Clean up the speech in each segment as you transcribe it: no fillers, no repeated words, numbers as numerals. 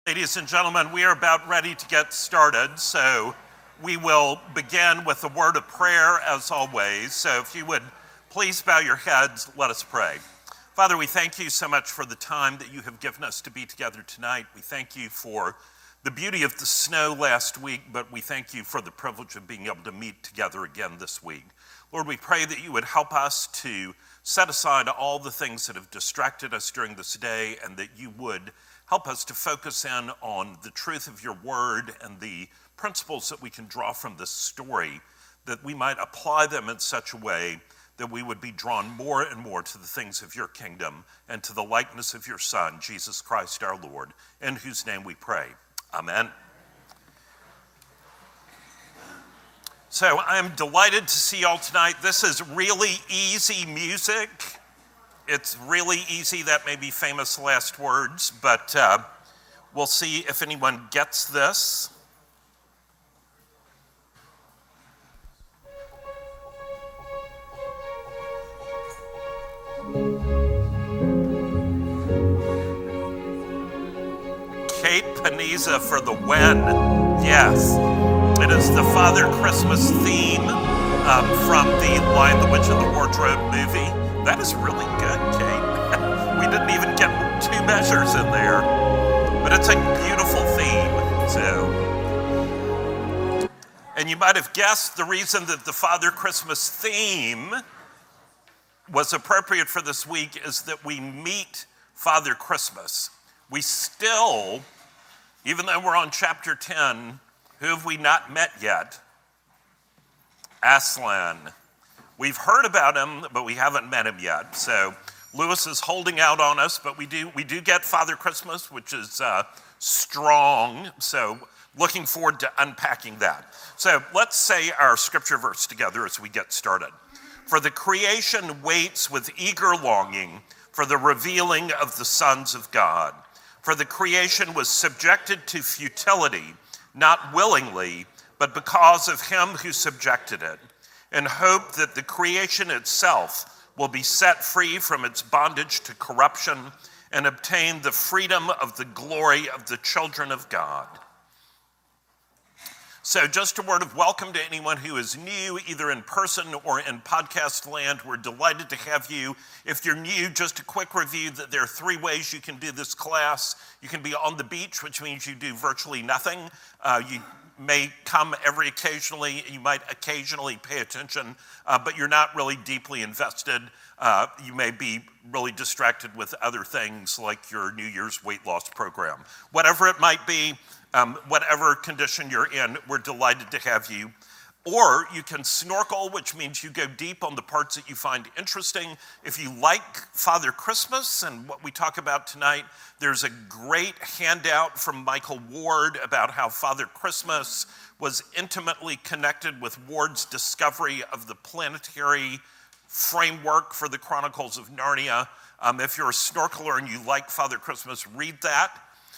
Ladies and gentlemen, we are about ready to get started, so we will begin with a word of prayer as always. So if you would please bow your heads, let us pray. Father, we thank you so much for the time that you have given us to be together tonight. We thank you for the beauty of the snow last week, but we thank you for the privilege of being able to meet together again this week. Lord, we pray that you would help us to set aside all the things that have distracted us during this day, and that you would help us to focus in on the truth of your word and the principles that we can draw from this story, that we might apply them in such a way that we would be drawn more and more to the things of your kingdom and to the likeness of your Son, Jesus Christ our Lord, in whose name we pray. Amen. So I'm delighted to see you all tonight. This is really easy music. It's really easy. That may be famous last words, but we'll see if anyone gets this. Kate Paniza for the when. Yes, it is the Father Christmas theme from the Lion, the Witch, and the Wardrobe movie. That is really good, Kate. We didn't even get two measures in there, but it's a beautiful theme. And you might have guessed the reason that the Father Christmas theme was appropriate for this week is that we meet Father Christmas. We still, even though we're on chapter 10, who have we not met yet? Aslan. We've heard about him, but we haven't met him yet. So Lewis is holding out on us, but we do get Father Christmas, which is strong. So looking forward to unpacking that. So let's say our scripture verse together as we get started. For the creation waits with eager longing for the revealing of the sons of God. For the creation was subjected to futility, not willingly, but because of him who subjected it, in hope that the creation itself will be set free from its bondage to corruption and obtain the freedom of the glory of the children of God. So just a word of welcome to anyone who is new, either in person or in podcast land. We're delighted to have you. If you're new, just a quick review that there are three ways you can do this class. You can be on the beach, which means you do virtually nothing. You may come every occasionally, you might occasionally pay attention, but you're not really deeply invested. You may be really distracted with other things like your New Year's weight loss program. Whatever it might be, whatever condition you're in, we're delighted to have you. Or you can snorkel, which means you go deep on the parts that you find interesting. If you like Father Christmas and what we talk about tonight, there's a great handout from Michael Ward about how Father Christmas was intimately connected with Ward's discovery of the planetary framework for the Chronicles of Narnia. If you're a snorkeler and you like Father Christmas, read that.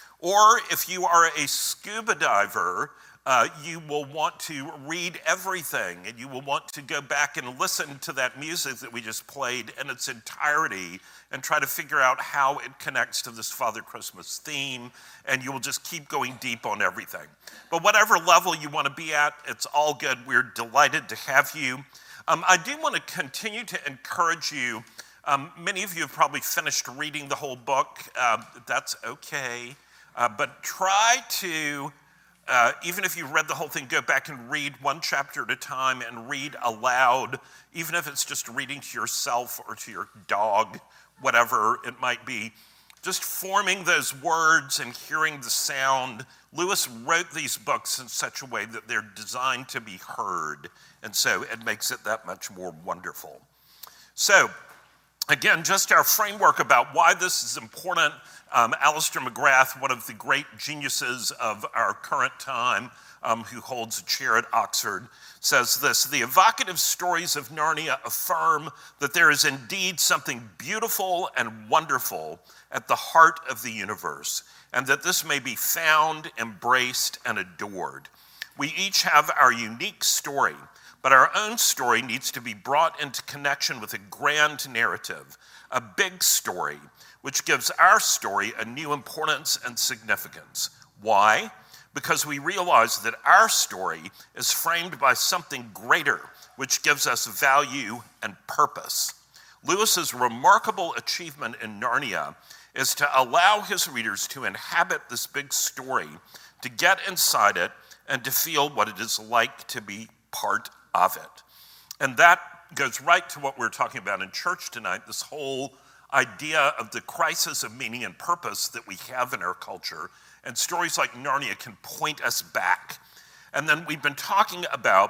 Or if you are a scuba diver, you will want to read everything, and you will want to go back and listen to that music that we just played in its entirety and try to figure out how it connects to this Father Christmas theme, and you will just keep going deep on everything. But whatever level you want to be at, it's all good. We're delighted to have you. I do want to continue to encourage you. Many of you have probably finished reading the whole book. That's okay. But try to, even if you've read the whole thing, go back and read one chapter at a time and read aloud, even if it's just reading to yourself or to your dog, whatever it might be. Just forming those words and hearing the sound. Lewis wrote these books in such a way that they're designed to be heard, and so it makes it that much more wonderful. So, again, just our framework about why this is important. Alistair McGrath, one of the great geniuses of our current time, who holds a chair at Oxford, says this: the evocative stories of Narnia affirm that there is indeed something beautiful and wonderful at the heart of the universe, and that this may be found, embraced, and adored. We each have our unique story, but our own story needs to be brought into connection with a grand narrative, a big story, which gives our story a new importance and significance. Why? Because we realize that our story is framed by something greater, which gives us value and purpose. Lewis's remarkable achievement in Narnia is to allow his readers to inhabit this big story, to get inside it, and to feel what it is like to be part of it. And that goes right to what we're talking about in church tonight, this whole idea of the crisis of meaning and purpose that we have in our culture. And stories like Narnia can point us back. And then we've been talking about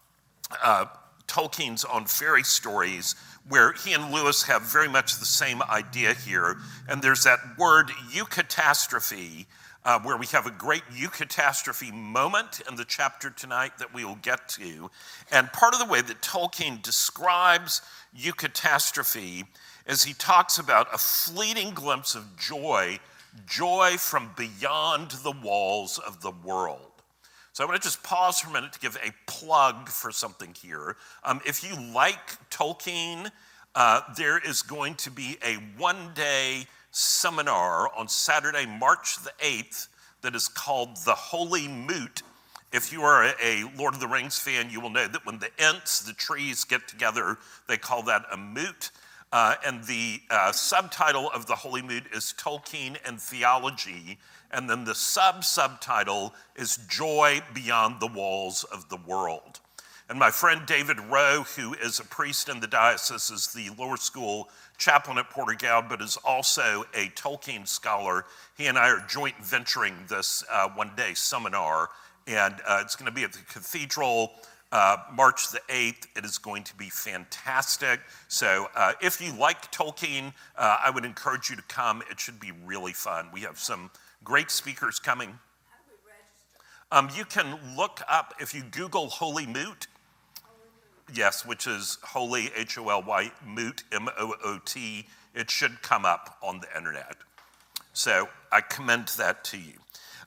Tolkien's On Fairy Stories, where he and Lewis have very much the same idea here. And there's that word eucatastrophe, where we have a great eucatastrophe moment in the chapter tonight that we will get to. And part of the way that Tolkien describes eucatastrophe is he talks about a fleeting glimpse of joy from beyond the walls of the world. So I want to just pause for a minute to give a plug for something here. If you like Tolkien, there is going to be a one-day seminar on Saturday, March the 8th, that is called The Holy Moot. If you are a Lord of the Rings fan, you will know that when the Ents, the trees, get together, they call that a moot. And the subtitle of The Holy Moot is Tolkien and Theology. And then the subtitle is Joy Beyond the Walls of the World. And my friend David Rowe, who is a priest in the diocese, is the lower school chaplain at Porter-Gaud, but is also a Tolkien scholar. He and I are joint venturing this one-day seminar, and it's going to be at the cathedral March the 8th. It is going to be fantastic. So if you like Tolkien, I would encourage you to come. It should be really fun. We have some great speakers coming. How do we register? You can look up, if you Google Holy Moot, yes, which is holy, H-O-L-Y, moot, M-O-O-T, it should come up on the internet. So I commend that to you.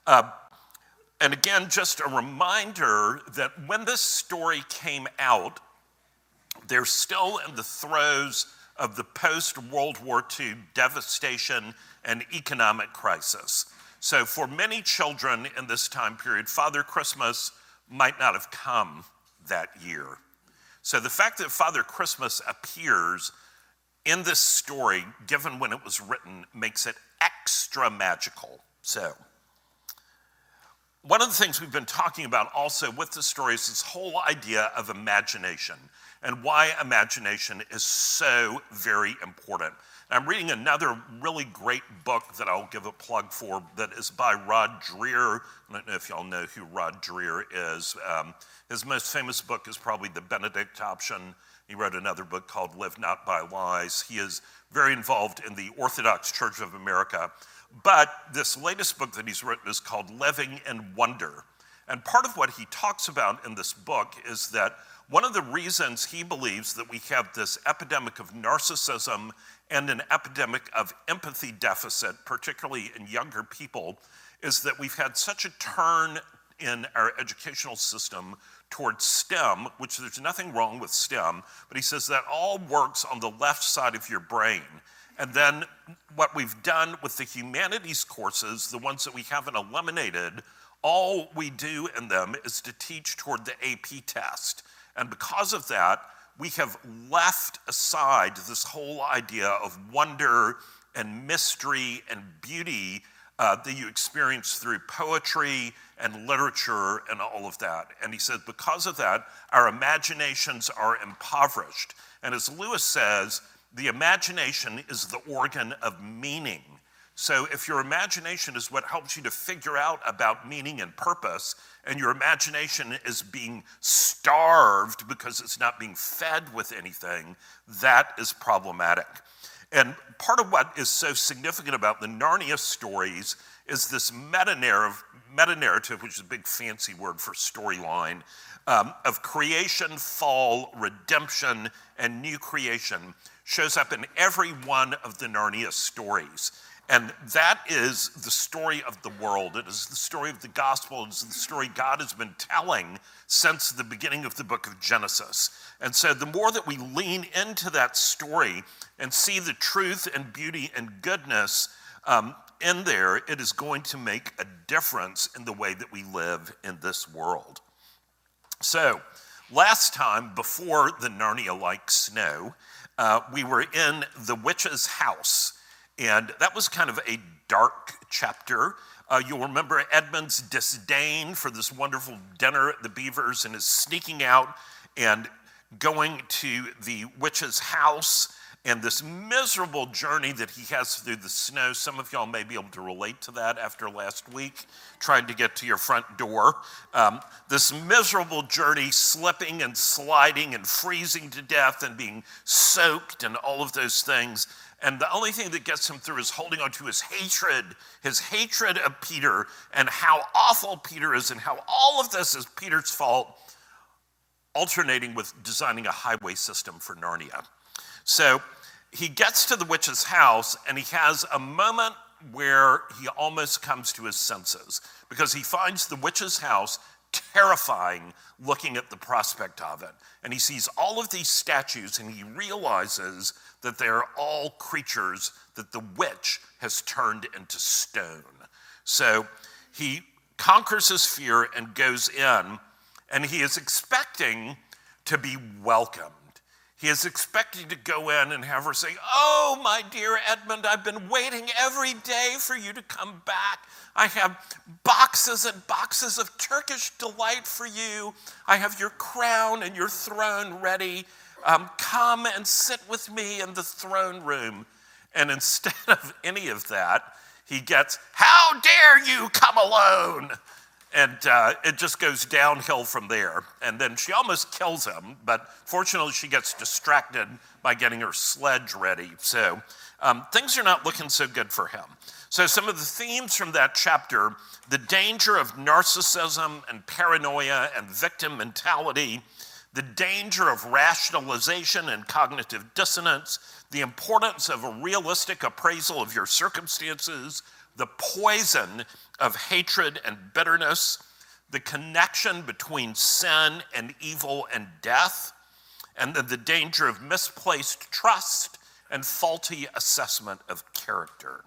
And again, just a reminder that when this story came out, they're still in the throes of the post-World War II devastation and economic crisis. So for many children in this time period, Father Christmas might not have come that year. So the fact that Father Christmas appears in this story, given when it was written, makes it extra magical. So one of the things we've been talking about also with the story is this whole idea of imagination and why imagination is so very important. And I'm reading another really great book that I'll give a plug for that is by Rod Dreher. I don't know if y'all know who Rod Dreher is. His most famous book is probably The Benedict Option. He wrote another book called Live Not by Lies. He is very involved in the Orthodox Church of America. But this latest book that he's written is called Living in Wonder. And part of what he talks about in this book is that one of the reasons he believes that we have this epidemic of narcissism and an epidemic of empathy deficit, particularly in younger people, is that we've had such a turn in our educational system towards STEM, which there's nothing wrong with STEM, but he says that all works on the left side of your brain. And then what we've done with the humanities courses, the ones that we haven't eliminated, all we do in them is to teach toward the AP test. And because of that, we have left aside this whole idea of wonder and mystery and beauty that you experience through poetry and literature and all of that. And he says because of that, our imaginations are impoverished. And as Lewis says, the imagination is the organ of meaning. So if your imagination is what helps you to figure out about meaning and purpose, and your imagination is being starved because it's not being fed with anything, that is problematic. And part of what is so significant about the Narnia stories is this meta-narrative, which is a big fancy word for storyline, of creation, fall, redemption, and new creation shows up in every one of the Narnia stories. And that is the story of the world. It is the story of the gospel. It is the story God has been telling since the beginning of the book of Genesis. And so the more that we lean into that story and see the truth and beauty and goodness in there, it is going to make a difference in the way that we live in this world. So last time, before the Narnia-like snow, we were in the witch's house. And that was kind of a dark chapter. You'll remember Edmund's disdain for this wonderful dinner at the Beavers and his sneaking out and going to the witch's house and this miserable journey that he has through the snow. Some of y'all may be able to relate to that after last week, trying to get to your front door. This miserable journey, slipping and sliding and freezing to death and being soaked and all of those things. And the only thing that gets him through is holding on to his hatred of Peter and how awful Peter is and how all of this is Peter's fault, alternating with designing a highway system for Narnia. So he gets to the witch's house and he has a moment where he almost comes to his senses because he finds the witch's house terrifying looking at the prospect of it. And he sees all of these statues and he realizes that they're all creatures that the witch has turned into stone. So he conquers his fear and goes in, and he is expecting to be welcomed. He is expecting to go in and have her say, "Oh, my dear Edmund, I've been waiting every day for you to come back. I have boxes and boxes of Turkish delight for you. I have your crown and your throne ready. Come and sit with me in the throne room." And instead of any of that, he gets, "How dare you come alone?" And it just goes downhill from there. And then she almost kills him, but fortunately she gets distracted by getting her sledge ready. So things are not looking so good for him. So some of the themes from that chapter, the danger of narcissism and paranoia and victim mentality, the danger of rationalization and cognitive dissonance, the importance of a realistic appraisal of your circumstances, the poison of hatred and bitterness, the connection between sin and evil and death, and then the danger of misplaced trust and faulty assessment of character.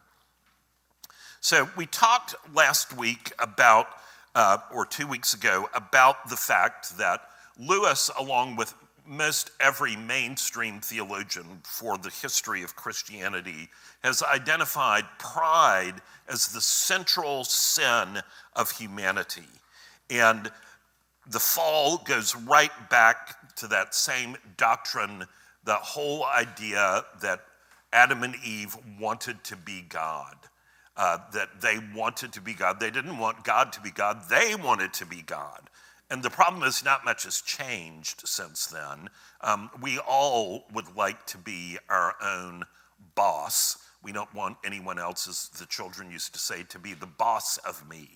So we talked last week about, or 2 weeks ago, about the fact that Lewis, along with most every mainstream theologian for the history of Christianity, has identified pride as the central sin of humanity. And the fall goes right back to that same doctrine, the whole idea that Adam and Eve wanted to be God, that they wanted to be God. They didn't want God to be God, they wanted to be God. And the problem is not much has changed since then. We all would like to be our own boss. We don't want anyone else, as the children used to say, to be the boss of me.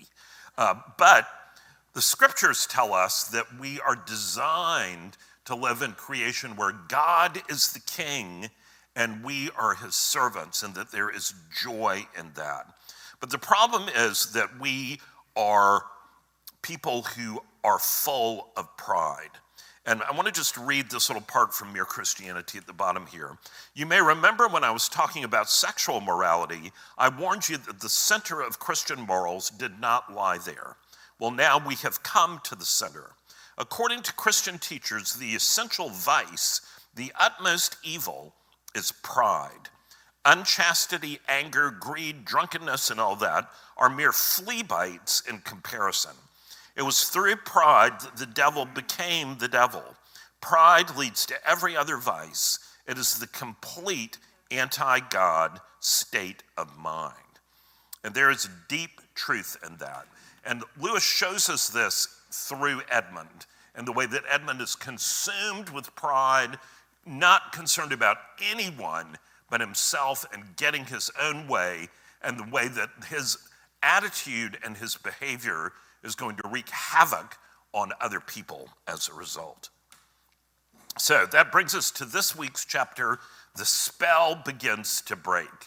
But the scriptures tell us that we are designed to live in creation where God is the king and we are his servants, and that there is joy in that. But the problem is that we are people who are full of pride. And I want to just read this little part from Mere Christianity at the bottom here. You may remember when I was talking about sexual morality, I warned you that the center of Christian morals did not lie there. Well, now we have come to the center. According to Christian teachers, the essential vice, the utmost evil, is pride. Unchastity, anger, greed, drunkenness, and all that are mere flea bites in comparison. It was through pride that the devil became the devil. Pride leads to every other vice. It is the complete anti-God state of mind. And there is deep truth in that. And Lewis shows us this through Edmund, and the way that Edmund is consumed with pride, not concerned about anyone but himself and getting his own way, and the way that his attitude and his behavior is going to wreak havoc on other people as a result. So that brings us to this week's chapter. The spell begins to break.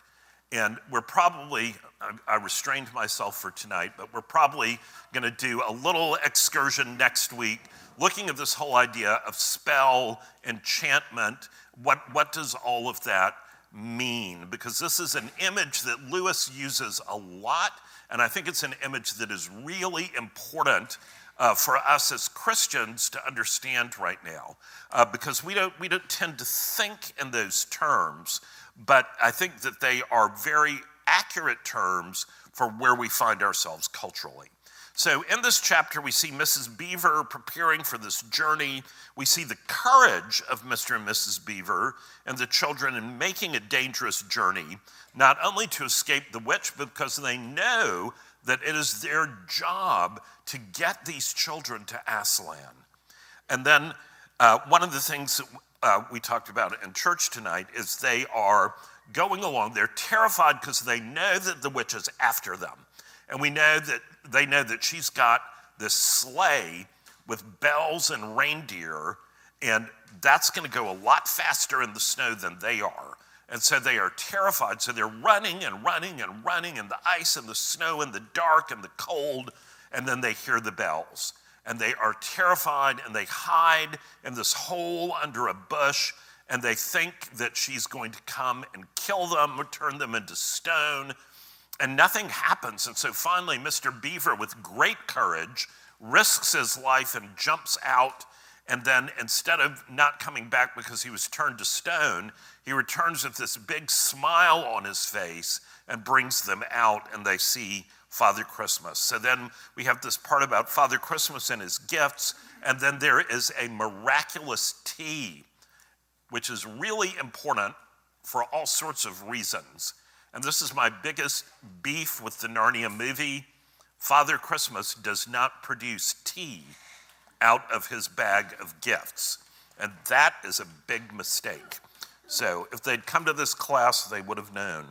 And we're probably, I restrained myself for tonight, but we're probably going to do a little excursion next week looking at this whole idea of spell, enchantment. What does all of that mean? Because this is an image that Lewis uses a lot, and I think it's an image that is really important for us as Christians to understand right now, because we don't tend to think in those terms, but I think that they are very accurate terms for where we find ourselves culturally. So in this chapter, we see Mrs. Beaver preparing for this journey. We see the courage of Mr. and Mrs. Beaver and the children in making a dangerous journey, not only to escape the witch, but because they know that it is their job to get these children to Aslan. And then one of the things that we talked about in church tonight is they are going along. They're terrified because they know that the witch is after them. And we know that they know that she's got this sleigh with bells and reindeer, and that's going to go a lot faster in the snow than they are. And so they are terrified. So they're running and running and running in the ice and the snow and the dark and the cold, and then they hear the bells. And they are terrified, and they hide in this hole under a bush, and they think that she's going to come and kill them or turn them into stone, and nothing happens. And so finally, Mr. Beaver, with great courage, risks his life and jumps out, and then instead of not coming back because he was turned to stone, he returns with this big smile on his face and brings them out, and they see Father Christmas. So then we have this part about Father Christmas and his gifts, and then there is a miraculous tea, which is really important for all sorts of reasons. And this is my biggest beef with the Narnia movie. Father Christmas does not produce tea out of his bag of gifts, and that is a big mistake. So if they'd come to this class, they would have known.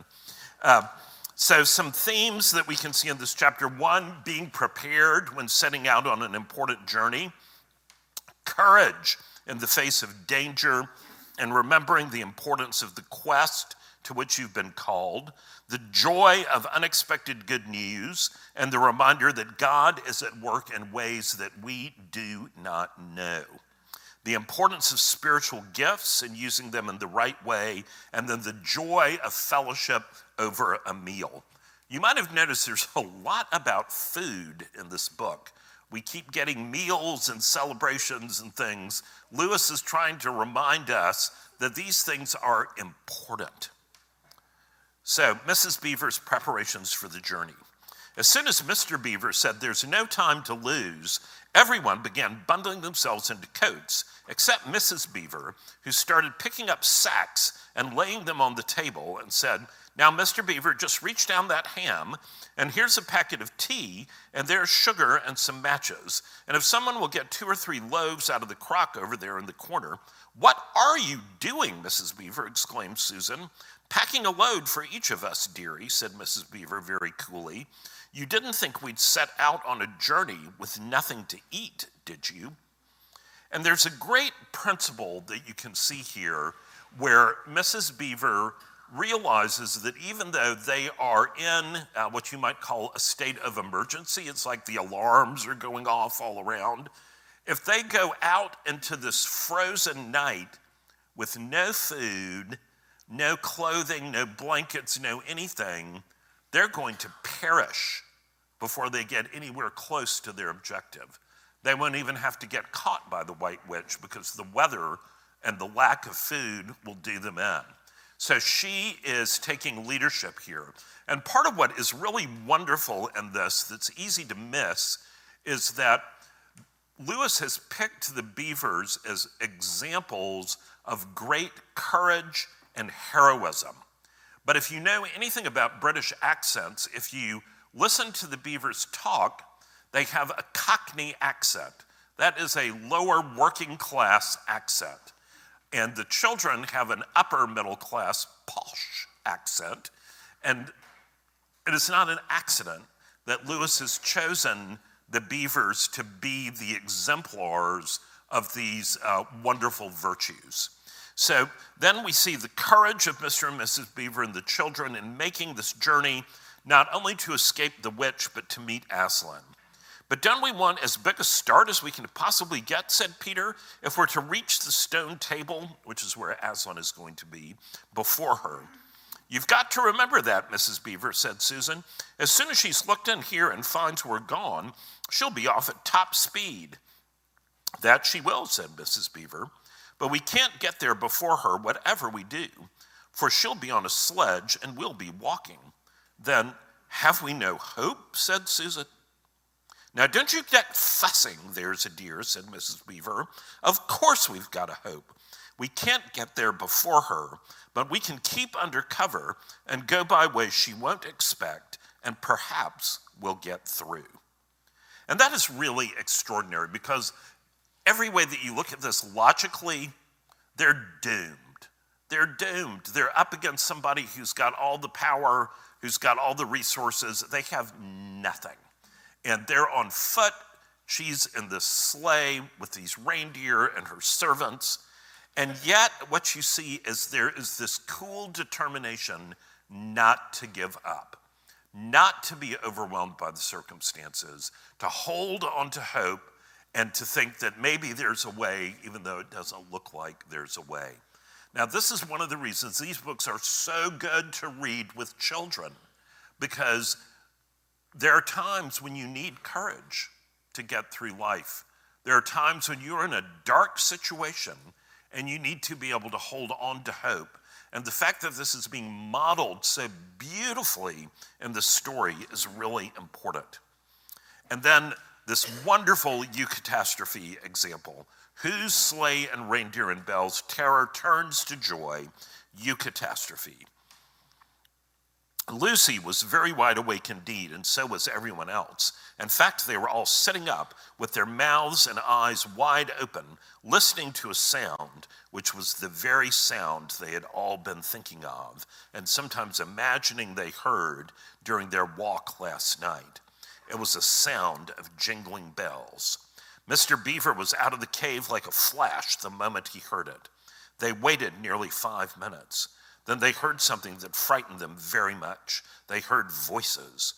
So some themes that we can see in this chapter: one, being prepared when setting out on an important journey; courage in the face of danger, and remembering the importance of the quest to which you've been called; the joy of unexpected good news, and the reminder that God is at work in ways that we do not know; the importance of spiritual gifts and using them in the right way; and then the joy of fellowship over a meal. You might have noticed there's a lot about food in this book. We keep getting meals and celebrations and things. Lewis is trying to remind us that these things are important. So, Mrs. Beaver's preparations for the journey. As soon as Mr. Beaver said there's no time to lose, everyone began bundling themselves into coats, except Mrs. Beaver, who started picking up sacks and laying them on the table and said, "Now, Mr. Beaver, just reach down that ham, and here's a packet of tea, and there's sugar and some matches. And if someone will get 2 or 3 loaves out of the crock over there in the corner." "What are you doing, Mrs. Beaver?" exclaimed Susan. "Packing a load for each of us, dearie," said Mrs. Beaver very coolly. "You didn't think we'd set out on a journey with nothing to eat, did you?" And there's a great principle that you can see here where Mrs. Beaver realizes that even though they are in what you might call a state of emergency, it's like the alarms are going off all around. If they go out into this frozen night with no food, no clothing, no blankets, no anything, they're going to perish before they get anywhere close to their objective. They won't even have to get caught by the White Witch because the weather and the lack of food will do them in. So she is taking leadership here. And part of what is really wonderful in this that's easy to miss is that Lewis has picked the Beavers as examples of great courage and heroism. But if you know anything about British accents, if you listen to the Beavers talk, they have a Cockney accent. That is a lower working class accent. And the children have an upper middle class posh accent. And it is not an accident that Lewis has chosen the Beavers to be the exemplars of these wonderful virtues. So then we see the courage of Mr. and Mrs. Beaver and the children in making this journey, not only to escape the witch, but to meet Aslan. But don't we want as big a start as we can possibly get, said Peter, if we're to reach the stone table, which is where Aslan is going to be, before her? You've got to remember that, Mrs. Beaver, said Susan. As soon as she's looked in here and finds we're gone, she'll be off at top speed. That she will, said Mrs. Beaver, but we can't get there before her, whatever we do, for she'll be on a sledge and we'll be walking. Then have we no hope, said Susan. Now don't you get fussing, there's a dear, said Mrs. Beaver. Of course we've got a hope. We can't get there before her, but we can keep under cover and go by ways she won't expect, and perhaps we'll get through. And that is really extraordinary, because every way that you look at this logically, they're doomed. They're doomed. They're up against somebody who's got all the power, who's got all the resources. They have nothing. And they're on foot. She's in this sleigh with these reindeer and her servants. And yet what you see is there is this cool determination not to give up, not to be overwhelmed by the circumstances, to hold on to hope, and to think that maybe there's a way, even though it doesn't look like there's a way. Now, this is one of the reasons these books are so good to read with children, because there are times when you need courage to get through life. There are times when you're in a dark situation and you need to be able to hold on to hope. And the fact that this is being modeled so beautifully in the story is really important. And then this wonderful eucatastrophe example. Whose sleigh and reindeer and bells terror turns to joy, eucatastrophe. Lucy was very wide awake indeed, and so was everyone else. In fact, they were all sitting up with their mouths and eyes wide open, listening to a sound which was the very sound they had all been thinking of, and sometimes imagining they heard during their walk last night. It was a sound of jingling bells. Mr. Beaver was out of the cave like a flash the moment he heard it. They waited nearly 5 minutes. Then they heard something that frightened them very much. They heard voices.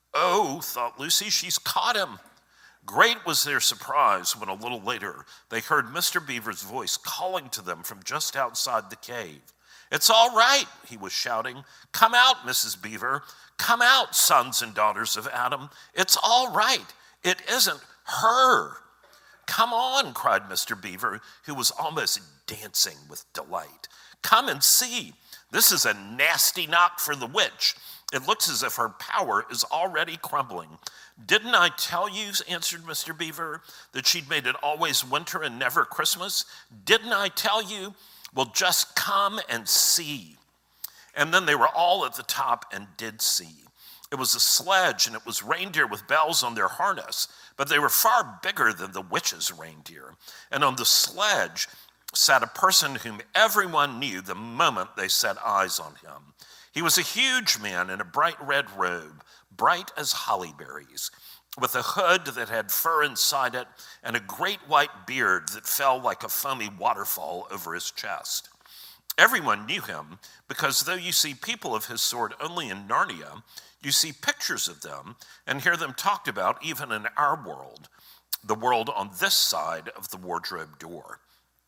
Oh, thought Lucy, she's caught him. Great was their surprise when a little later they heard Mr. Beaver's voice calling to them from just outside the cave. It's all right, he was shouting. Come out, Mrs. Beaver. Come out, sons and daughters of Adam. It's all right. It isn't her. Come on, cried Mr. Beaver, who was almost dancing with delight. Come and see. This is a nasty knock for the witch. It looks as if her power is already crumbling. Didn't I tell you, answered Mr. Beaver, that she'd made it always winter and never Christmas? Didn't I tell you? Well, just come and see. And then they were all at the top and did see. It was a sledge, and it was reindeer with bells on their harness, but they were far bigger than the witch's reindeer. And on the sledge sat a person whom everyone knew the moment they set eyes on him. He was a huge man in a bright red robe, bright as holly berries, with a hood that had fur inside it and a great white beard that fell like a foamy waterfall over his chest. Everyone knew him because though you see people of his sort only in Narnia, you see pictures of them and hear them talked about even in our world, the world on this side of the wardrobe door.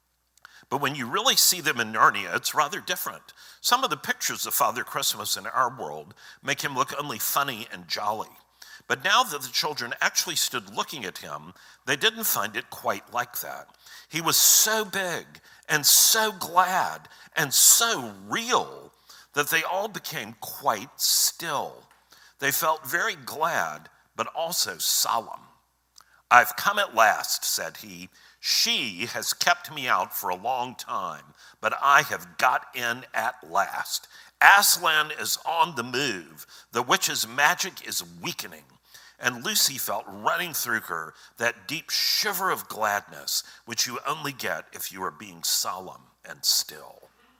But when you really see them in Narnia, it's rather different. Some of the pictures of Father Christmas in our world make him look only funny and jolly. But now that the children actually stood looking at him, they didn't find it quite like that. He was so big and so glad and so real that they all became quite still. They felt very glad, but also solemn. I've come at last, said he. She has kept me out for a long time, but I have got in at last. Aslan is on the move. The witch's magic is weakening. And Lucy felt running through her that deep shiver of gladness, which you only get if you are being solemn and still.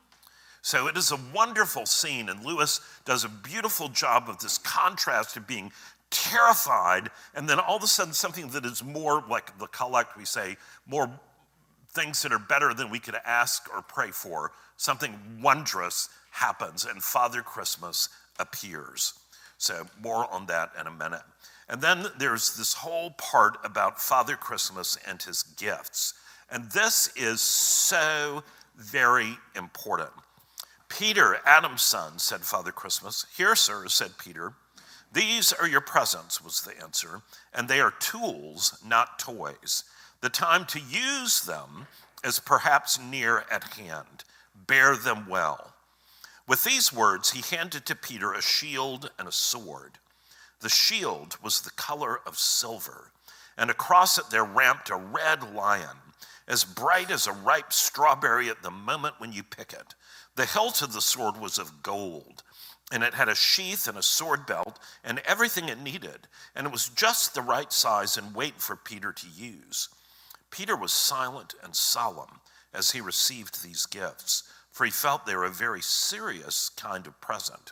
So it is a wonderful scene, and Lewis does a beautiful job of this contrast of being terrified, and then all of a sudden something that is more like the collect, we say, more things that are better than we could ask or pray for, something wondrous happens and Father Christmas appears. So more on that in a minute. And then there's this whole part about Father Christmas and his gifts. And this is so very important. Peter, Adam's son, said Father Christmas. Here, sir, said Peter. These are your presents, was the answer, and they are tools, not toys. The time to use them is perhaps near at hand. Bear them well. With these words, he handed to Peter a shield and a sword. The shield was the color of silver, and across it there ramped a red lion, as bright as a ripe strawberry at the moment when you pick it. The hilt of the sword was of gold, and it had a sheath and a sword belt and everything it needed, and it was just the right size and weight for Peter to use. Peter was silent and solemn as he received these gifts, for he felt they were a very serious kind of present.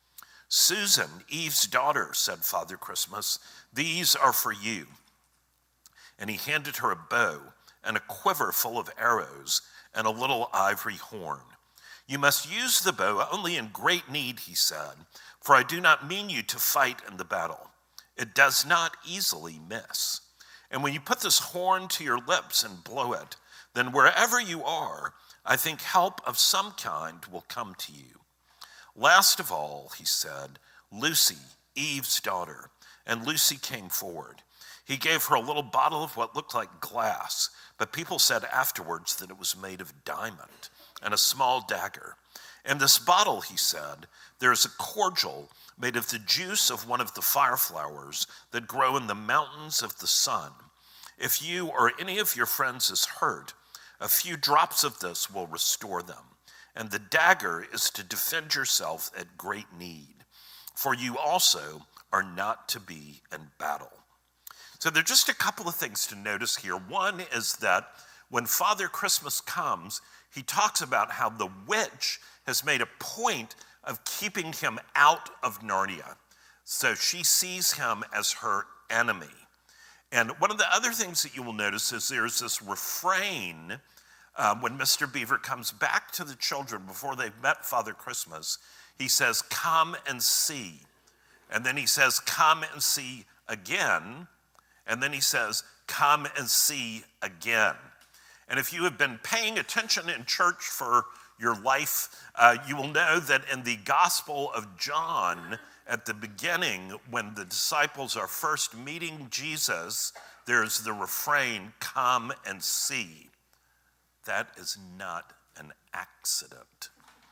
Susan, Eve's daughter, said Father Christmas, these are for you. And he handed her a bow and a quiver full of arrows and a little ivory horn. You must use the bow only in great need, he said, for I do not mean you to fight in the battle. It does not easily miss. And when you put this horn to your lips and blow it, then wherever you are, I think help of some kind will come to you. Last of all, he said, Lucy, Eve's daughter, and Lucy came forward. He gave her a little bottle of what looked like glass, but people said afterwards that it was made of diamond, and a small dagger. In this bottle, he said, there is a cordial made of the juice of one of the fire flowers that grow in the mountains of the sun. If you or any of your friends is hurt, a few drops of this will restore them. And the dagger is to defend yourself at great need, for you also are not to be in battle. So there are just a couple of things to notice here. One is that when Father Christmas comes, he talks about how the witch has made a point of keeping him out of Narnia. So she sees him as her enemy. And one of the other things that you will notice is there's this refrain when Mr. Beaver comes back to the children before they've met Father Christmas. He says, come and see. And then he says, come and see again. And then he says, come and see again. And if you have been paying attention in church for your life, you will know that in the Gospel of John, at the beginning, when the disciples are first meeting Jesus, there's the refrain, come and see. That is not an accident.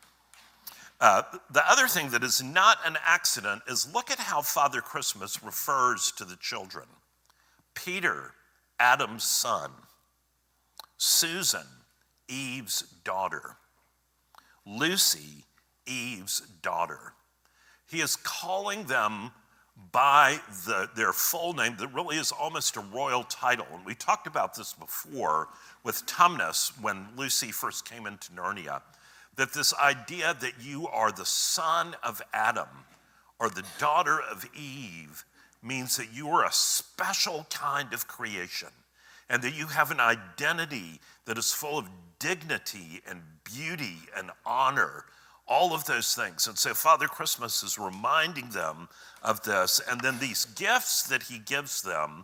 The other thing that is not an accident is look at how Father Christmas refers to the children. Peter, Adam's son. Susan, Eve's daughter. Lucy, Eve's daughter. He is calling them by their full name that really is almost a royal title. And we talked about this before with Tumnus when Lucy first came into Narnia, that this idea that you are the son of Adam or the daughter of Eve means that you are a special kind of creation and that you have an identity that is full of dignity and beauty and honor, all of those things. And so Father Christmas is reminding them of this. And then these gifts that he gives them,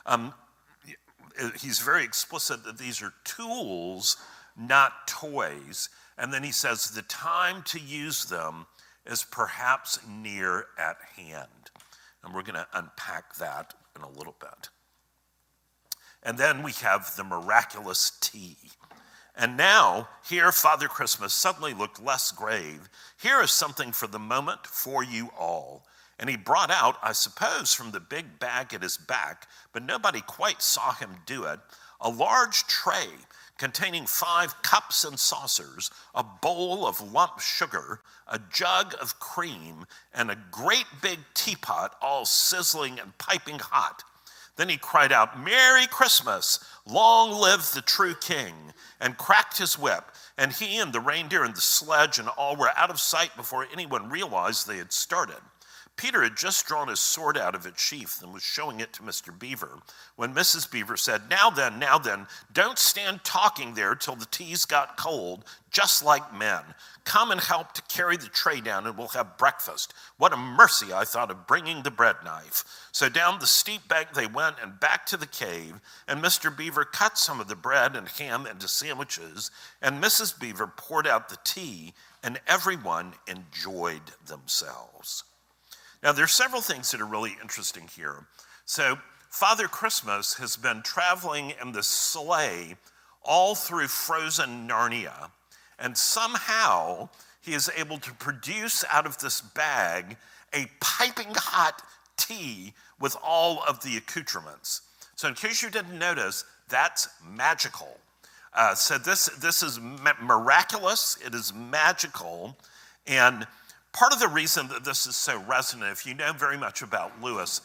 he's very explicit that these are tools, not toys. And then he says the time to use them is perhaps near at hand. And we're going to unpack that in a little bit. And then we have the miraculous tea. And now, here Father Christmas suddenly looked less grave. Here is something for the moment for you all. And he brought out, I suppose from the big bag at his back, but nobody quite saw him do it, a large tray containing 5 cups and saucers, a bowl of lump sugar, a jug of cream, and a great big teapot all sizzling and piping hot. Then he cried out, Merry Christmas, long live the true king, and cracked his whip. And he and the reindeer and the sledge and all were out of sight before anyone realized they had started. Peter had just drawn his sword out of its sheath and was showing it to Mr. Beaver when Mrs. Beaver said, now then, don't stand talking there till the tea's got cold, just like men. Come and help to carry the tray down and we'll have breakfast. What a mercy I thought of bringing the bread knife. So down the steep bank they went and back to the cave, and Mr. Beaver cut some of the bread and ham into sandwiches, and Mrs. Beaver poured out the tea, and everyone enjoyed themselves. Now, there's several things that are really interesting here. So, Father Christmas has been traveling in the sleigh all through frozen Narnia, and somehow he is able to produce out of this bag a piping hot tea with all of the accoutrements. So, in case you didn't notice, that's magical. So this is miraculous, it is magical, and part of the reason that this is so resonant, if you know very much about Lewis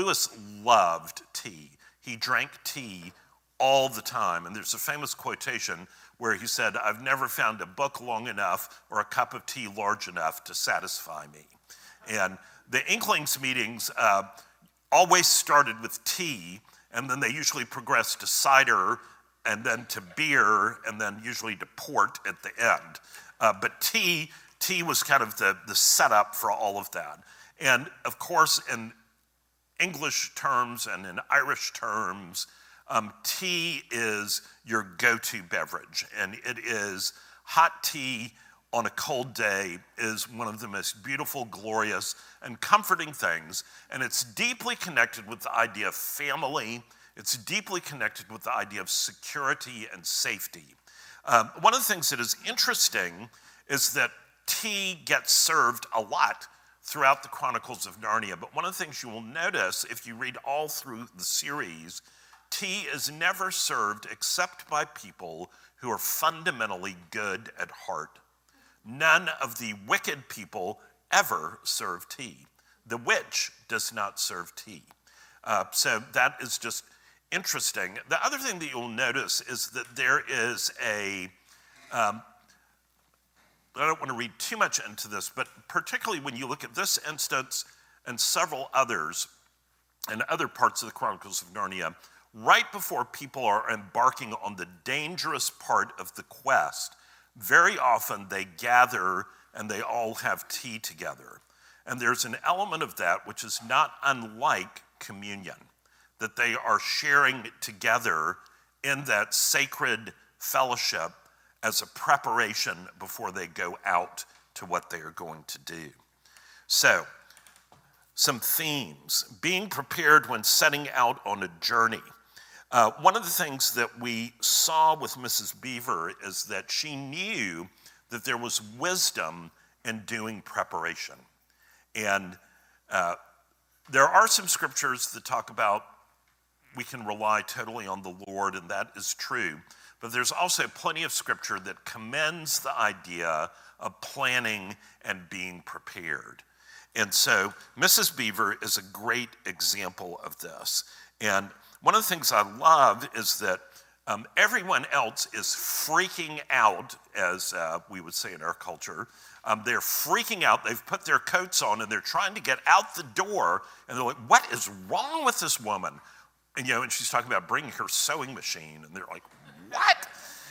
loved tea. He drank tea all the time, and there's a famous quotation where he said, I've never found a book long enough or a cup of tea large enough to satisfy me. And the Inklings meetings always started with tea, and then they usually progressed to cider, and then to beer, and then usually to port at the end. But tea was kind of the setup for all of that. And of course, in English terms and in Irish terms, tea is your go-to beverage. And it is hot tea on a cold day is one of the most beautiful, glorious, and comforting things. And it's deeply connected with the idea of family. It's deeply connected with the idea of security and safety. One of the things that is interesting is that tea gets served a lot throughout the Chronicles of Narnia, but one of the things you will notice if you read all through the series, tea is never served except by people who are fundamentally good at heart. None of the wicked people ever serve tea. The witch does not serve tea. So that is just interesting. The other thing that you'll notice is that there is I don't want to read too much into this, but particularly when you look at this instance and several others and other parts of the Chronicles of Narnia, right before people are embarking on the dangerous part of the quest, very often they gather and they all have tea together. And there's an element of that which is not unlike communion, that they are sharing together in that sacred fellowship as a preparation before they go out to what they are going to do. So, some themes. Being prepared when setting out on a journey. One of the things that we saw with Mrs. Beaver is that she knew that there was wisdom in doing preparation. And there are some scriptures that talk about we can rely totally on the Lord, and that is true. But there's also plenty of scripture that commends the idea of planning and being prepared. And so Mrs. Beaver is a great example of this. And one of the things I love is that everyone else is freaking out, as we would say in our culture. They're freaking out. They've put their coats on and they're trying to get out the door. And they're like, what is wrong with this woman? And, and she's talking about bringing her sewing machine. And they're like, what?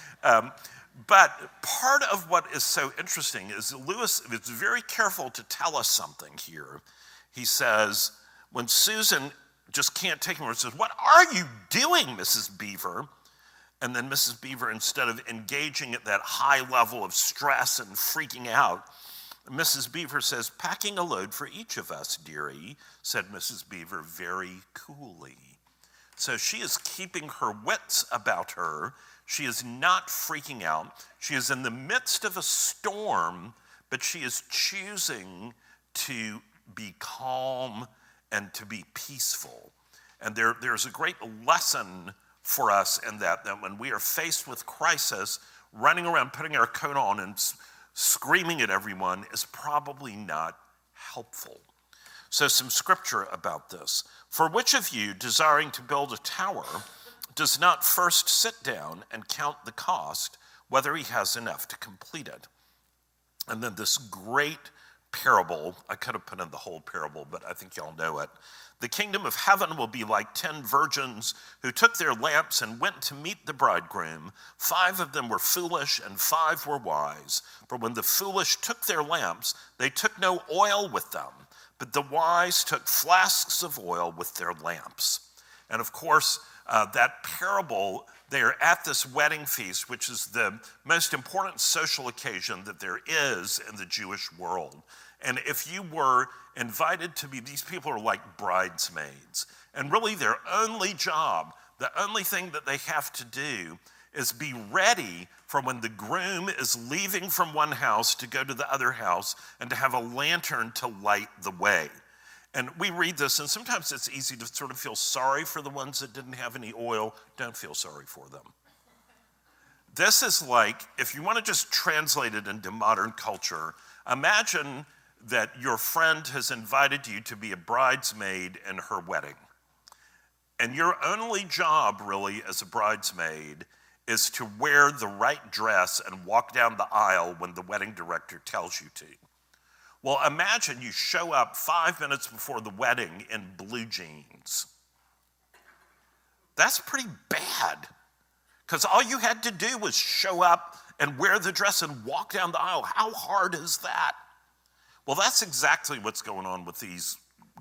But part of what is so interesting is Lewis is very careful to tell us something here. He says, when Susan just can't take him, he says, what are you doing, Mrs. Beaver? And then Mrs. Beaver, instead of engaging at that high level of stress and freaking out, Mrs. Beaver says, packing a load for each of us, dearie, said Mrs. Beaver very coolly. So she is keeping her wits about her. She is not freaking out. She is in the midst of a storm, but she is choosing to be calm and to be peaceful. And there's a great lesson for us in that when we are faced with crisis, running around, putting our coat on and screaming at everyone is probably not helpful. So some scripture about this. For which of you, desiring to build a tower, does not first sit down and count the cost, whether he has enough to complete it? And then this great parable. I could have put in the whole parable, but I think y'all know it. The kingdom of heaven will be like 10 virgins who took their lamps and went to meet the bridegroom. 5 of them were foolish and 5 were wise. For when the foolish took their lamps, they took no oil with them, but the wise took flasks of oil with their lamps. And of course, that parable, they are at this wedding feast, which is the most important social occasion that there is in the Jewish world. And if you were invited to be, these people are like bridesmaids. And really their only job, the only thing that they have to do is be ready for when the groom is leaving from one house to go to the other house and to have a lantern to light the way. And we read this, and sometimes it's easy to sort of feel sorry for the ones that didn't have any oil. Don't feel sorry for them. This is like, if you want to just translate it into modern culture, imagine that your friend has invited you to be a bridesmaid in her wedding. And your only job, really, as a bridesmaid is to wear the right dress and walk down the aisle when the wedding director tells you to. Well, imagine you show up 5 minutes before the wedding in blue jeans. That's pretty bad, because all you had to do was show up and wear the dress and walk down the aisle. How hard is that? Well, that's exactly what's going on with these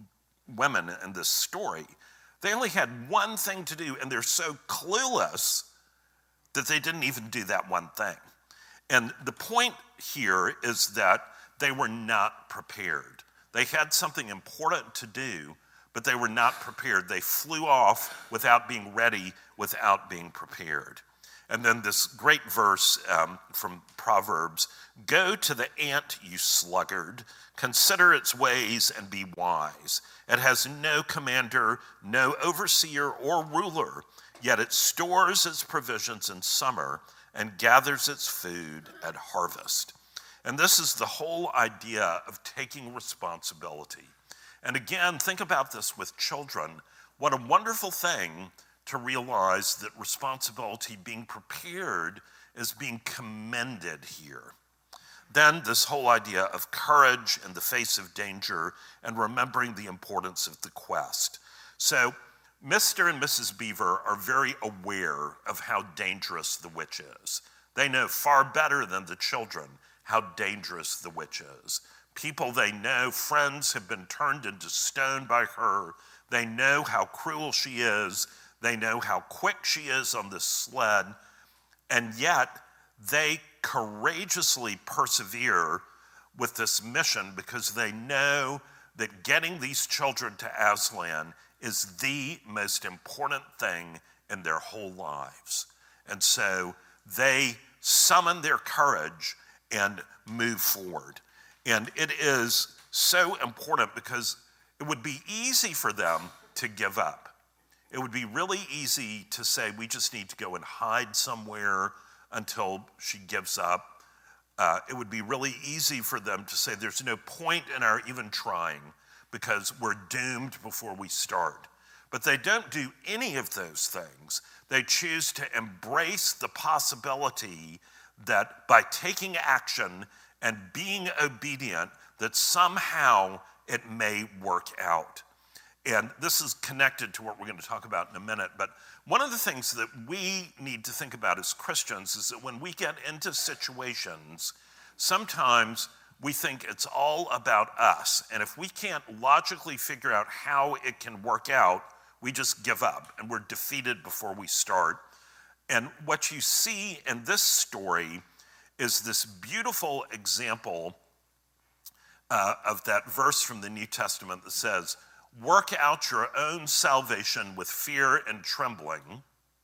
women in this story. They only had one thing to do, and they're so clueless that they didn't even do that one thing. And the point here is that they were not prepared. They had something important to do, but they were not prepared. They flew off without being ready, without being prepared. And then this great verse from Proverbs, "Go to the ant, you sluggard, consider its ways and be wise. It has no commander, no overseer or ruler, yet it stores its provisions in summer and gathers its food at harvest." And this is the whole idea of taking responsibility. And again, think about this with children. What a wonderful thing to realize that responsibility, being prepared, is being commended here. Then this whole idea of courage in the face of danger and remembering the importance of the quest. So Mr. and Mrs. Beaver are very aware of how dangerous the witch is. They know far better than the children how dangerous the witch is. People they know, friends, have been turned into stone by her. They know how cruel she is. They know how quick she is on this sled. And yet, they courageously persevere with this mission because they know that getting these children to Aslan is the most important thing in their whole lives. And so they summon their courage and move forward. And it is so important because it would be easy for them to give up. It would be really easy to say, we just need to go and hide somewhere until she gives up. It would be really easy for them to say, there's no point in our even trying because we're doomed before we start. But they don't do any of those things. They choose to embrace the possibility that by taking action and being obedient, that somehow it may work out. And this is connected to what we're going to talk about in a minute. But one of the things that we need to think about as Christians is that when we get into situations, sometimes we think it's all about us. And if we can't logically figure out how it can work out, we just give up and we're defeated before we start. And what you see in this story is this beautiful example of that verse from the New Testament that says, "Work out your own salvation with fear and trembling."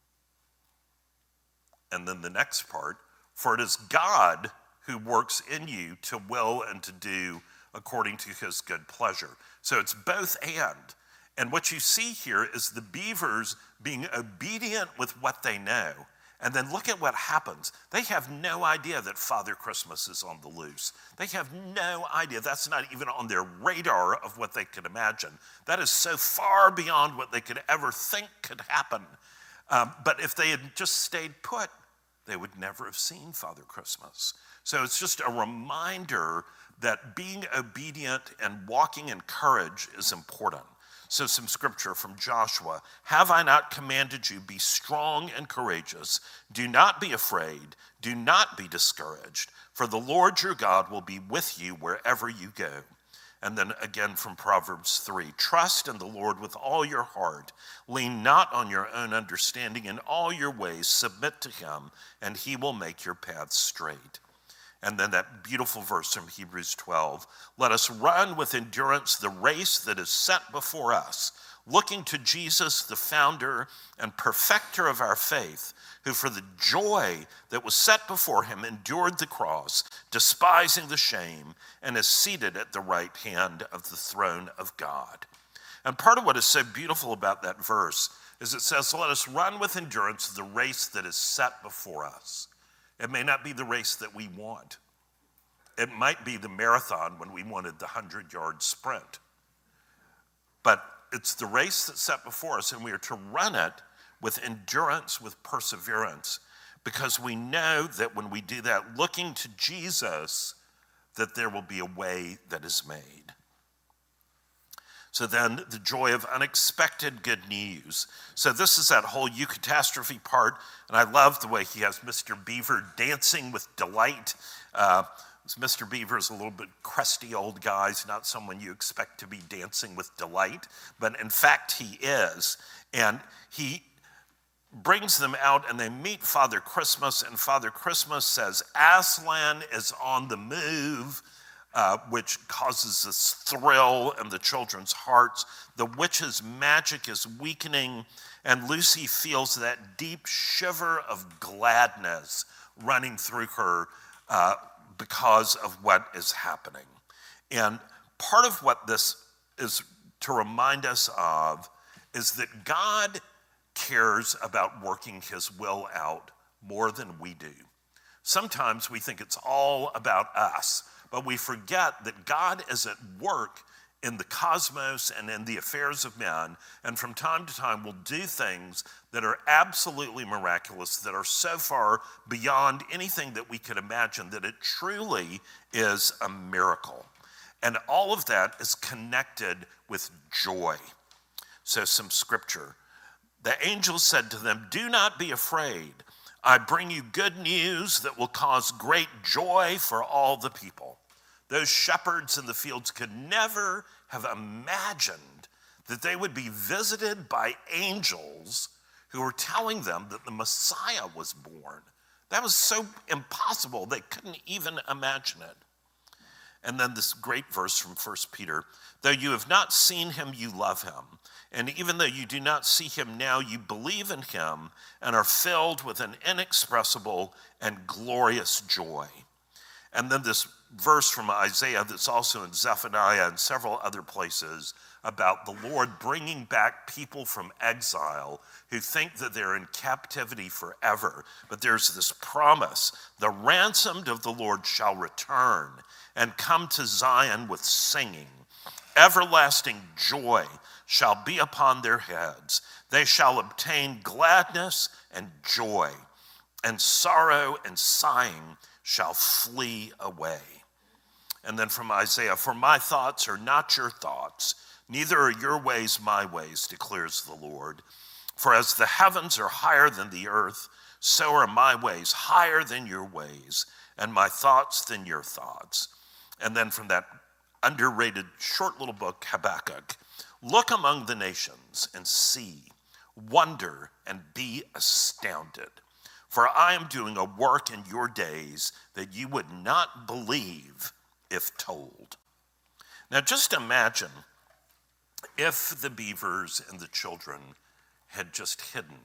And then the next part, "For it is God who works in you to will and to do according to his good pleasure." So it's both and. And what you see here is the beavers being obedient with what they know. And then look at what happens. They have no idea that Father Christmas is on the loose. They have no idea. That's not even on their radar of what they could imagine. That is so far beyond what they could ever think could happen. But if they had just stayed put, they would never have seen Father Christmas. So it's just a reminder that being obedient and walking in courage is important. So some scripture from Joshua. Have I not commanded you, be strong and courageous. Do not be afraid. Do not be discouraged. For the Lord your God will be with you wherever you go. And then again from Proverbs 3. Trust in the Lord with all your heart. Lean not on your own understanding. In all your ways submit to him, and he will make your paths straight. And then that beautiful verse from Hebrews 12. Let us run with endurance the race that is set before us, looking to Jesus, the founder and perfecter of our faith, who for the joy that was set before him endured the cross, despising the shame, and is seated at the right hand of the throne of God. And part of what is so beautiful about that verse is it says, let us run with endurance the race that is set before us. It may not be the race that we want. It might be the marathon when we wanted the 100-yard sprint. But it's the race that's set before us, and we are to run it with endurance, with perseverance, because we know that when we do that, looking to Jesus, that there will be a way that is made. So then the joy of unexpected good news. So this is that whole eucatastrophe part, and I love the way he has Mr. Beaver dancing with delight. Mr. Beaver is a little bit crusty old guy. He's not someone you expect to be dancing with delight, but in fact he is. And he brings them out and they meet Father Christmas, and Father Christmas says, Aslan is on the move, which causes this thrill in the children's hearts. The witch's magic is weakening, and Lucy feels that deep shiver of gladness running through her because of what is happening. And part of what this is to remind us of is that God cares about working his will out more than we do. Sometimes we think it's all about us, but we forget that God is at work in the cosmos and in the affairs of men, and from time to time will do things that are absolutely miraculous, that are so far beyond anything that we could imagine, that it truly is a miracle. And all of that is connected with joy. So some scripture. The angel said to them, do not be afraid. I bring you good news that will cause great joy for all the people. Those shepherds in the fields could never have imagined that they would be visited by angels who were telling them that the Messiah was born. That was so impossible, they couldn't even imagine it. And then this great verse from 1 Peter, though you have not seen him, you love him. And even though you do not see him now, you believe in him and are filled with an inexpressible and glorious joy. And then this verse from Isaiah that's also in Zephaniah and several other places about the Lord bringing back people from exile who think that they're in captivity forever. But there's this promise, the ransomed of the Lord shall return and come to Zion with singing. Everlasting joy shall be upon their heads. They shall obtain gladness and joy, and sorrow and sighing shall flee away. And then from Isaiah, for my thoughts are not your thoughts, neither are your ways my ways, declares the Lord. For as the heavens are higher than the earth, so are my ways higher than your ways, and my thoughts than your thoughts. And then from that underrated short little book, Habakkuk, look among the nations and see, wonder and be astounded. For I am doing a work in your days that you would not believe if told. Now just imagine if the beavers and the children had just hidden.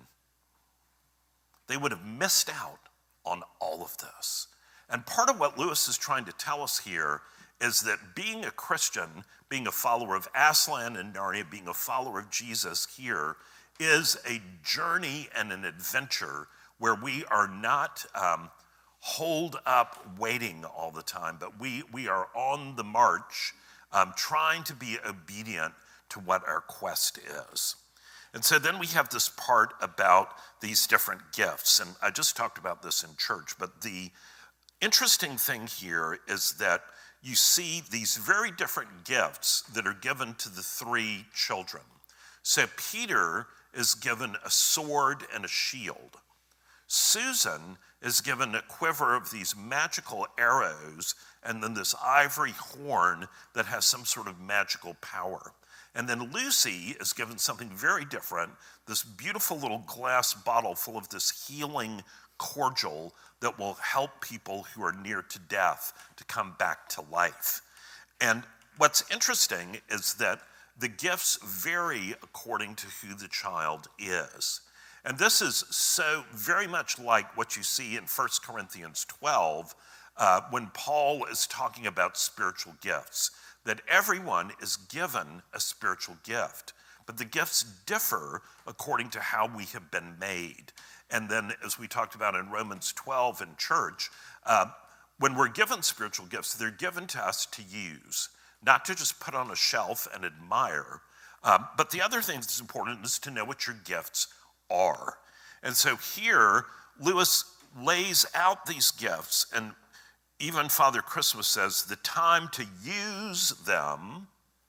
They would have missed out on all of this. And part of what Lewis is trying to tell us here is that being a Christian, being a follower of Aslan and Narnia, being a follower of Jesus here, is a journey and an adventure where we are not holed up waiting all the time, but we are on the march trying to be obedient to what our quest is. And so then we have this part about these different gifts, and I just talked about this in church, but the interesting thing here is that you see these very different gifts that are given to the three children. So Peter is given a sword and a shield. Susan is given a quiver of these magical arrows and then this ivory horn that has some sort of magical power. And then Lucy is given something very different, this beautiful little glass bottle full of this healing cordial that will help people who are near to death to come back to life. And what's interesting is that the gifts vary according to who the child is. And this is so very much like what you see in 1 Corinthians 12 when Paul is talking about spiritual gifts, that everyone is given a spiritual gift, but the gifts differ according to how we have been made. And then, as we talked about in Romans 12 in church, when we're given spiritual gifts, they're given to us to use, not to just put on a shelf and admire. But the other thing that's important is to know what your gifts are. And so here, Lewis lays out these gifts, and even Father Christmas says the time to use them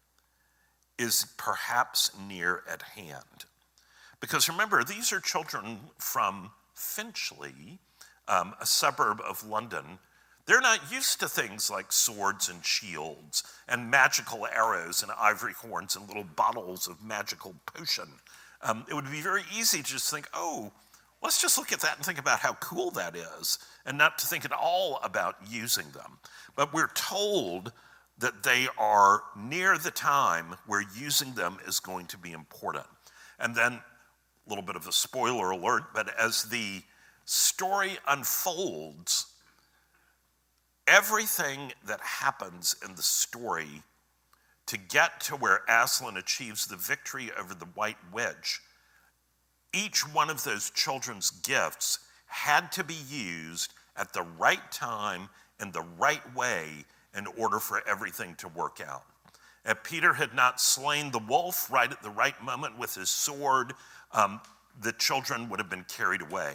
is perhaps near at hand. Because remember, these are children from Finchley, a suburb of London. They're not used to things like swords and shields and magical arrows and ivory horns and little bottles of magical potion. It would be very easy to just think, oh, let's just look at that and think about how cool that is, and not to think at all about using them. But we're told that they are near the time where using them is going to be important. And then, a little bit of a spoiler alert, but as the story unfolds, everything that happens in the story to get to where Aslan achieves the victory over the White Witch, each one of those children's gifts had to be used at the right time in the right way in order for everything to work out. If Peter had not slain the wolf right at the right moment with his sword, the children would have been carried away.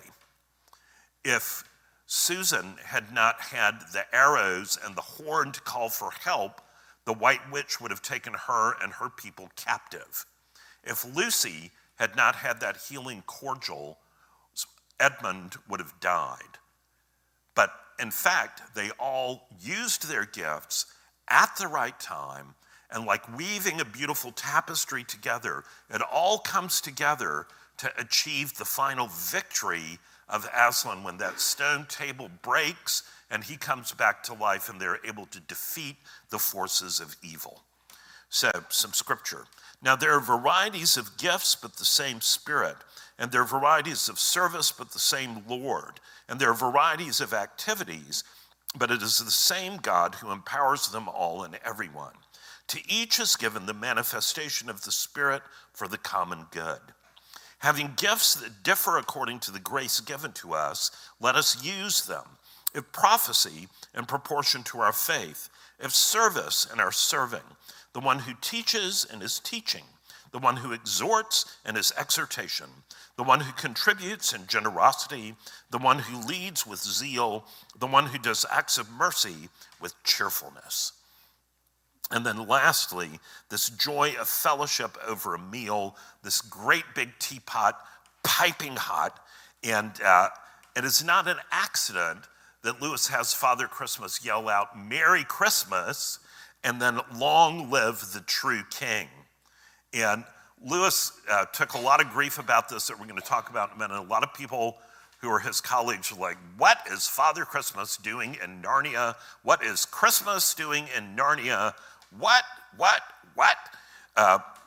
If Susan had not had the arrows and the horn to call for help, the White Witch would have taken her and her people captive. If Lucy had not had that healing cordial, Edmund would have died. But in fact, they all used their gifts at the right time, and like weaving a beautiful tapestry together, it all comes together to achieve the final victory of Aslan when that stone table breaks and he comes back to life and they're able to defeat the forces of evil. So, some scripture. Now, there are varieties of gifts, but the same Spirit. And there are varieties of service, but the same Lord. And there are varieties of activities, but it is the same God who empowers them all and everyone. To each is given the manifestation of the Spirit for the common good. Having gifts that differ according to the grace given to us, let us use them. If prophecy, in proportion to our faith. If service, in our serving. The one who teaches and is teaching. The one who exhorts and is exhortation. The one who contributes in generosity. The one who leads with zeal. The one who does acts of mercy with cheerfulness. And then lastly, this joy of fellowship over a meal, this great big teapot, piping hot. And it is not an accident that Lewis has Father Christmas yell out, "Merry Christmas," and then "Long live the true King." And Lewis took a lot of grief about this that we're going to talk about in a minute. A lot of people who are his colleagues are like, what is Father Christmas doing in Narnia? What is Christmas doing in Narnia? What?